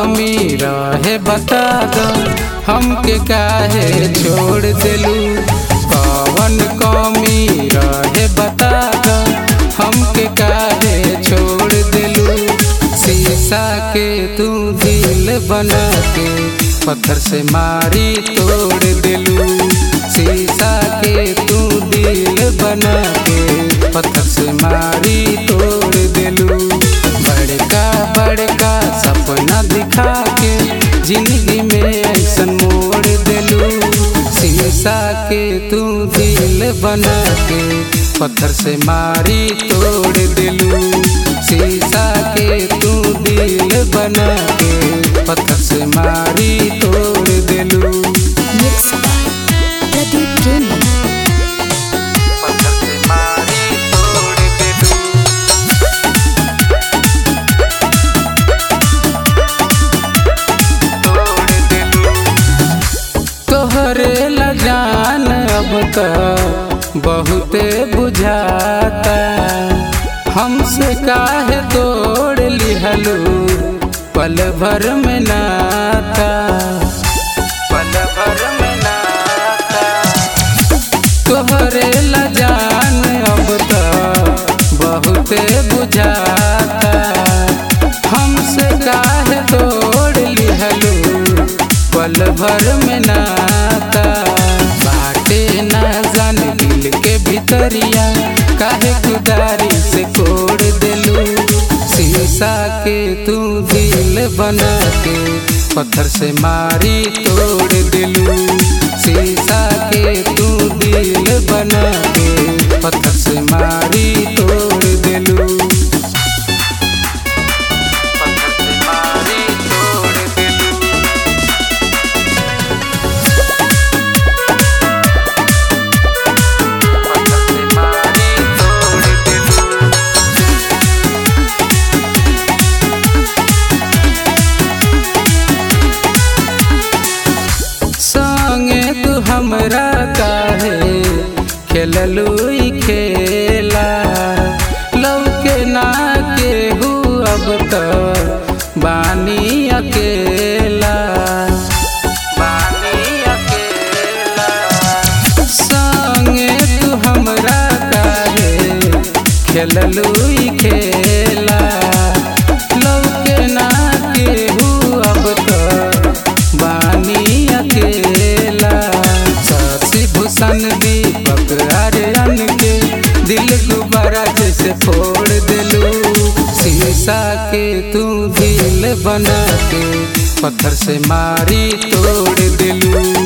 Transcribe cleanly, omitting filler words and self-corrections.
कमी रहे बता दो, हमके काहे छोड़ देलू। कौन कमी रहे बता दो, हमके काहे छोड़ देलू। शीशा के तू दिल बना के पत्थर से मारी तोड़ देलू। शीशा के तू दिल बना के पत्थर से मारी तोड़ देलू। बड़का बड़का सपना दिखा के जिंदगी में ऐसन मोड़ देलू। शीशा के तू दिल बना के पत्थर से मारी तोड़ देलू। शीशा के तू दिल बना के पत्थर से मारी तोड़ देलू। पत्थर से मारी तोड़ देलू। तोड़ देलू। तोहरे ला जान अब तो बहुते बुझाता, हमसे काहे तोड़ लिहलू पल भर में नाता। पल भर में नाता तोहरे ला जान अब तो बहुते बुझाता, हमसे काहे तोड़ लिहलू पल भर में नाता। बाटे ना जान दिल के भितरिया काहे कुदारी से कोड़ देलू। शीशा के तू दिल बना के पत्थर से मारी तोड़ देलू। शीशा के तू दिल बना के पत्थर से मारी तोड़ देलू। पत्थर से मारी तोड़ देलू। पत्थर से मारी तोड़ देलू। संगे तू हमरा काहे खेललू खेला, लौके ना केहू अब तो बानी अकेला। बानी अकेला संगे तू हमरा काहे खेललू खेला, लौके ना केहू अब तो बानी अकेला। शशि भूषण दीपक आर्यन के दिल गुब्बारा जैसे फोड़ देलू। शीशा के तू दिल बना के पत्थर से मारी तोड़ देलू।